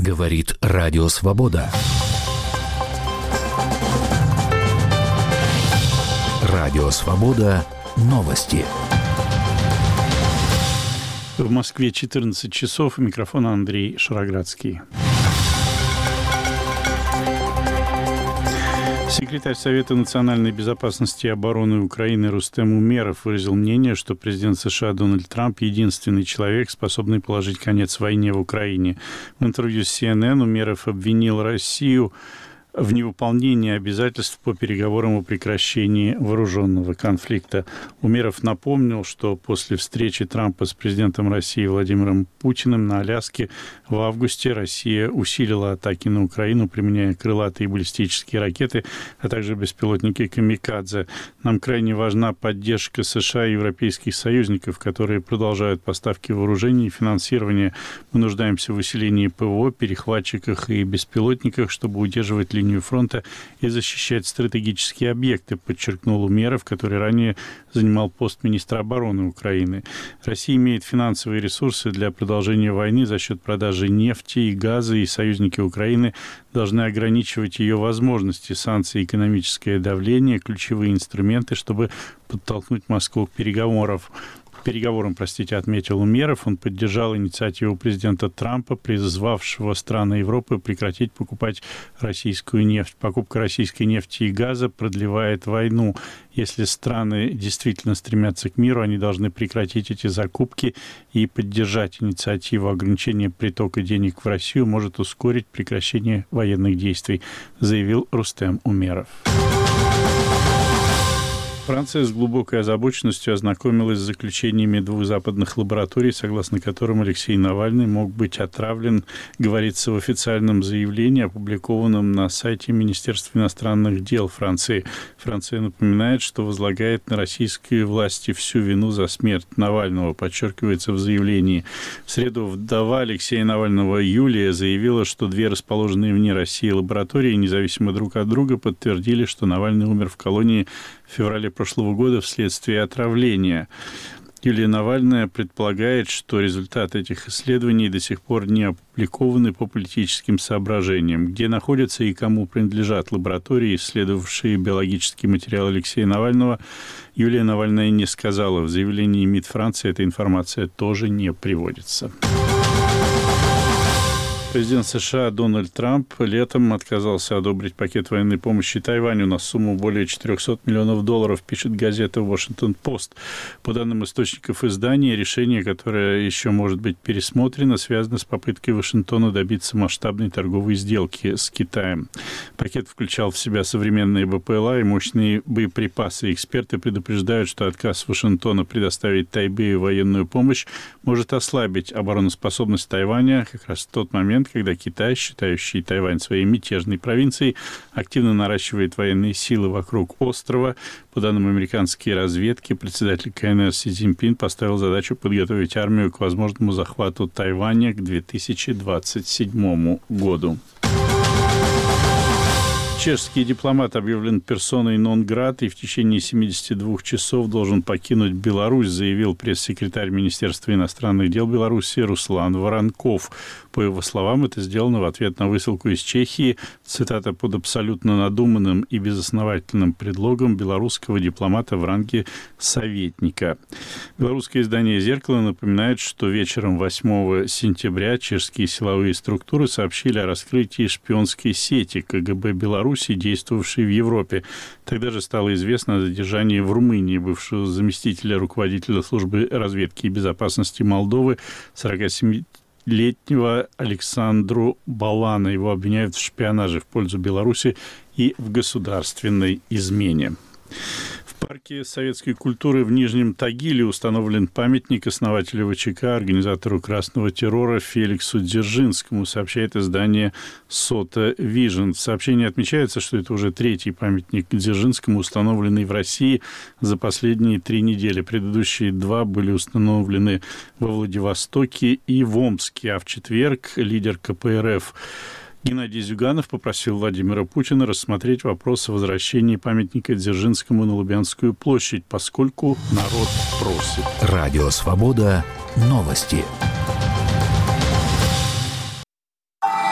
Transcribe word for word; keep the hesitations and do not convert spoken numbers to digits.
Говорит Радио Свобода. Радио Свобода. Новости. В Москве четырнадцать часов. У микрофона Андрей Шароградский. Секретарь Совета национальной безопасности и обороны Украины Рустем Умеров выразил мнение, что президент США Дональд Трамп единственный человек, способный положить конец войне в Украине. В интервью с си эн эн Умеров обвинил Россию в невыполнении обязательств по переговорам о прекращении вооруженного конфликта. Умеров напомнил, что после встречи Трампа с президентом России Владимиром Путиным на Аляске в августе Россия усилила атаки на Украину, применяя крылатые баллистические ракеты, а также беспилотники «Камикадзе». Нам крайне важна поддержка США и европейских союзников, которые продолжают поставки вооружений и финансирования. Мы нуждаемся в усилении ПВО, перехватчиках и беспилотниках, чтобы удерживать линию фронта и защищать стратегические объекты, подчеркнул Умеров, который ранее занимал пост министра обороны Украины. Россия имеет финансовые ресурсы для продолжения войны за счет продажи нефти и газа, и союзники Украины должны ограничивать ее возможности. Санкции, экономическое давление, ключевые инструменты, чтобы подтолкнуть Москву к переговорам. переговорам, простите, отметил Умеров. Он поддержал инициативу президента Трампа, призвавшего страны Европы прекратить покупать российскую нефть. Покупка российской нефти и газа продлевает войну. Если страны действительно стремятся к миру, они должны прекратить эти закупки и поддержать инициативу. Ограничения притока денег в Россию может ускорить прекращение военных действий, заявил Рустем Умеров. Франция с глубокой озабоченностью ознакомилась с заключениями двух западных лабораторий, согласно которым Алексей Навальный мог быть отравлен, говорится в официальном заявлении, опубликованном на сайте Министерства иностранных дел Франции. Франция напоминает, что возлагает на российские власти всю вину за смерть Навального, подчеркивается в заявлении. В среду вдова Алексея Навального Юлия заявила, что две расположенные вне России лаборатории, независимо друг от друга, подтвердили, что Навальный умер в колонии в феврале прошлого года вследствие отравления. Юлия Навальная предполагает, что результаты этих исследований до сих пор не опубликованы по политическим соображениям. Где находятся и кому принадлежат лаборатории, исследовавшие биологический материал Алексея Навального, Юлия Навальная не сказала. В заявлении МИД Франции эта информация тоже не приводится. Президент США Дональд Трамп летом отказался одобрить пакет военной помощи Тайваню на сумму более четыреста миллионов долларов, пишет газета «Вашингтон-Пост». По данным источников издания, решение, которое еще может быть пересмотрено, связано с попыткой Вашингтона добиться масштабной торговой сделки с Китаем. Пакет включал в себя современные БПЛА и мощные боеприпасы. Эксперты предупреждают, что отказ Вашингтона предоставить Тайбэю военную помощь может ослабить обороноспособность Тайваня как раз в тот момент, когда Китай, считающий Тайвань своей мятежной провинцией, активно наращивает военные силы вокруг острова. По данным американской разведки, председатель ка эн эр Си Цзиньпин поставил задачу подготовить армию к возможному захвату Тайваня к две тысячи двадцать седьмому году. Чешский дипломат объявлен персоной нон-грата и в течение семидесяти двух часов должен покинуть Беларусь, заявил пресс-секретарь Министерства иностранных дел Беларуси Руслан Воронков. По его словам, это сделано в ответ на высылку из Чехии, цитата, под абсолютно надуманным и безосновательным предлогом белорусского дипломата в ранге советника. Белорусское издание «Зеркало» напоминает, что вечером восьмого сентября чешские силовые структуры сообщили о раскрытии шпионской сети ка гэ бэ Беларуси, действовавшей в Европе. Тогда же стало известно о задержании в Румынии бывшего заместителя руководителя службы разведки и безопасности Молдовы сорокасемилетнего Александру Балана. Его обвиняют в шпионаже в пользу Беларуси и в государственной измене. В парке советской культуры в Нижнем Тагиле установлен памятник основателю вэ че ка, организатору красного террора Феликсу Дзержинскому, сообщает издание «Сота Вижн». В сообщении отмечается, что это уже третий памятник Дзержинскому, установленный в России за последние три недели. Предыдущие два были установлены во Владивостоке и в Омске, а в четверг лидер ка пэ эр эф Геннадий Зюганов попросил Владимира Путина рассмотреть вопрос о возвращении памятника Дзержинскому на Лубянскую площадь, поскольку народ просит. Радио «Свобода». Новости.